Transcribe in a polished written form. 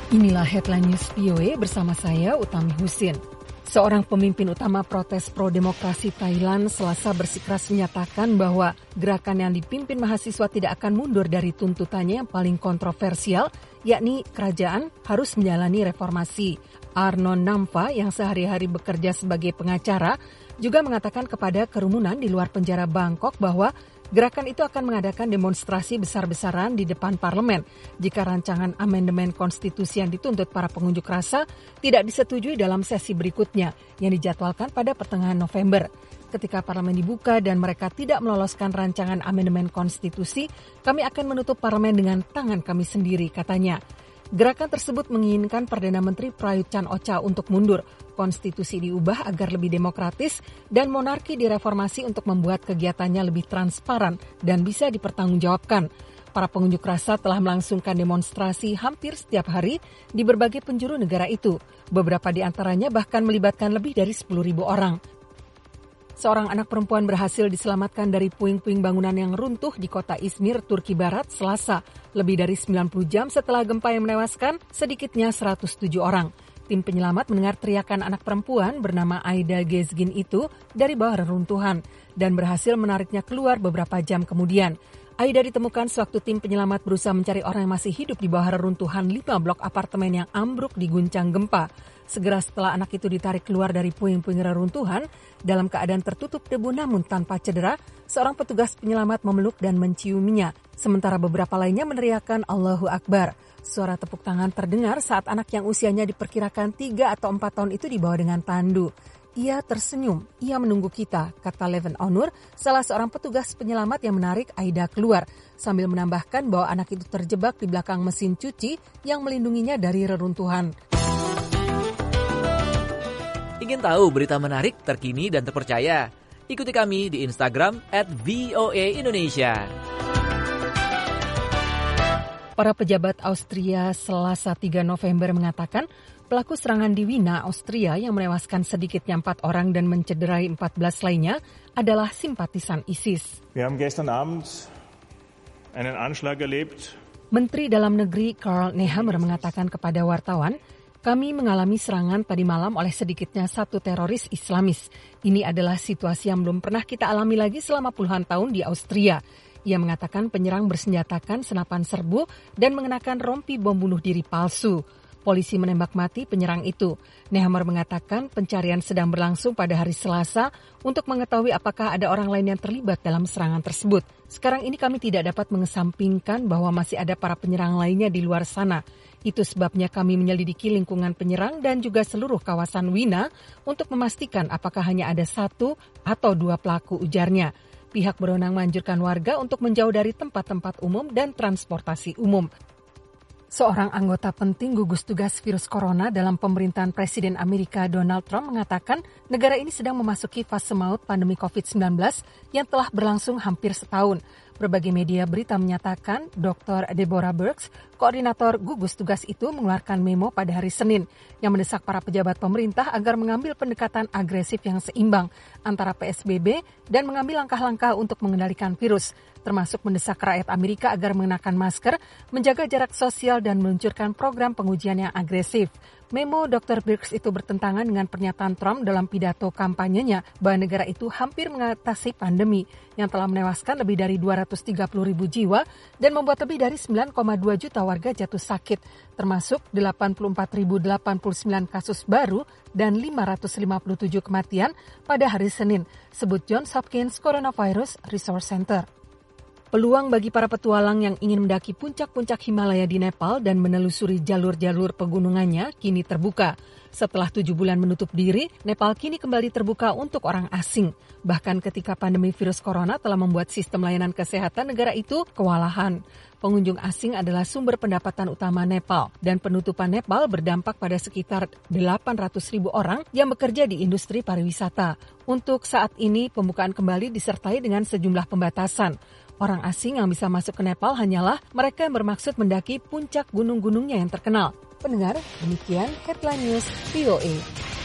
Inilah Headline News VOA bersama saya, Utami Husin. Seorang pemimpin utama protes pro-demokrasi Thailand Selasa bersikeras menyatakan bahwa gerakan yang dipimpin mahasiswa tidak akan mundur dari tuntutannya yang paling kontroversial, yakni kerajaan harus menjalani reformasi. Arnon Namfa yang sehari-hari bekerja sebagai pengacara juga mengatakan kepada kerumunan di luar penjara Bangkok bahwa gerakan itu akan mengadakan demonstrasi besar-besaran di depan parlemen jika rancangan amandemen konstitusi yang dituntut para pengunjuk rasa tidak disetujui dalam sesi berikutnya yang dijadwalkan pada pertengahan November. Ketika parlemen dibuka dan mereka tidak meloloskan rancangan amandemen konstitusi, kami akan menutup parlemen dengan tangan kami sendiri, katanya. Gerakan tersebut menginginkan Perdana Menteri Prayut Chan-o-cha untuk mundur, konstitusi diubah agar lebih demokratis, dan monarki direformasi untuk membuat kegiatannya lebih transparan dan bisa dipertanggungjawabkan. Para pengunjuk rasa telah melangsungkan demonstrasi hampir setiap hari di berbagai penjuru negara itu. Beberapa di antaranya bahkan melibatkan lebih dari 10.000 orang. Seorang anak perempuan berhasil diselamatkan dari puing-puing bangunan yang runtuh di kota Izmir, Turki Barat, Selasa. Lebih dari 90 jam setelah gempa yang menewaskan sedikitnya 107 orang. Tim penyelamat mendengar teriakan anak perempuan bernama Aida Gezgin itu dari bawah reruntuhan dan berhasil menariknya keluar beberapa jam kemudian. Aida ditemukan sewaktu tim penyelamat berusaha mencari orang yang masih hidup di bawah reruntuhan 5 blok apartemen yang ambruk diguncang gempa. Segera setelah anak itu ditarik keluar dari puing-puing reruntuhan, dalam keadaan tertutup debu namun tanpa cedera, seorang petugas penyelamat memeluk dan menciuminya. Sementara beberapa lainnya meneriakkan Allahu Akbar. Suara tepuk tangan terdengar saat anak yang usianya diperkirakan 3 atau 4 tahun itu dibawa dengan tandu. Ia tersenyum, ia menunggu kita, kata Leven Onur, salah seorang petugas penyelamat yang menarik Aida keluar, sambil menambahkan bahwa anak itu terjebak di belakang mesin cuci yang melindunginya dari reruntuhan. Ingin tahu berita menarik, terkini, dan terpercaya? Ikuti kami di Instagram @VOA_Indonesia. Para pejabat Austria Selasa 3 November mengatakan pelaku serangan di Wina, Austria yang menewaskan sedikitnya 4 orang dan mencederai 14 lainnya adalah simpatisan ISIS. Wir haben gestern Abend einen Anschlag erlebt. Menteri Dalam Negeri Karl Nehammer mengatakan kepada wartawan, kami mengalami serangan tadi malam oleh sedikitnya 1 teroris Islamis. Ini adalah situasi yang belum pernah kita alami lagi selama puluhan tahun di Austria. Ia mengatakan penyerang bersenjatakan senapan serbu dan mengenakan rompi bom bunuh diri palsu. Polisi menembak mati penyerang itu. Nehammer mengatakan pencarian sedang berlangsung pada hari Selasa untuk mengetahui apakah ada orang lain yang terlibat dalam serangan tersebut. Sekarang ini kami tidak dapat mengesampingkan bahwa masih ada para penyerang lainnya di luar sana. Itu sebabnya kami menyelidiki lingkungan penyerang dan juga seluruh kawasan Wina untuk memastikan apakah hanya ada 1 atau 2 pelaku, ujarnya. Pihak berwenang menganjurkan warga untuk menjauh dari tempat-tempat umum dan transportasi umum. Seorang anggota penting gugus tugas virus corona dalam pemerintahan Presiden Amerika Donald Trump mengatakan negara ini sedang memasuki fase maut pandemi COVID-19 yang telah berlangsung hampir setahun. Berbagai media berita menyatakan Dr. Deborah Birx, koordinator gugus tugas itu mengeluarkan memo pada hari Senin yang mendesak para pejabat pemerintah agar mengambil pendekatan agresif yang seimbang antara PSBB dan mengambil langkah-langkah untuk mengendalikan virus, termasuk mendesak rakyat Amerika agar mengenakan masker, menjaga jarak sosial dan meluncurkan program pengujian yang agresif. Memo Dr. Birx itu bertentangan dengan pernyataan Trump dalam pidato kampanyenya bahwa negara itu hampir mengatasi pandemi yang telah menewaskan lebih dari 230.000 jiwa dan membuat lebih dari 9,2 juta warga jatuh sakit, termasuk 84.089 kasus baru dan 557 kematian pada hari Senin, sebut Johns Hopkins Coronavirus Resource Center. Peluang bagi para petualang yang ingin mendaki puncak-puncak Himalaya di Nepal dan menelusuri jalur-jalur pegunungannya kini terbuka. Setelah 7 bulan menutup diri, Nepal kini kembali terbuka untuk orang asing. Bahkan ketika pandemi virus corona telah membuat sistem layanan kesehatan negara itu kewalahan. Pengunjung asing adalah sumber pendapatan utama Nepal, dan penutupan Nepal berdampak pada sekitar 800.000 orang yang bekerja di industri pariwisata. Untuk saat ini, pembukaan kembali disertai dengan sejumlah pembatasan. Orang asing yang bisa masuk ke Nepal hanyalah mereka yang bermaksud mendaki puncak gunung-gunungnya yang terkenal. Pendengar, demikian Headline News VOA.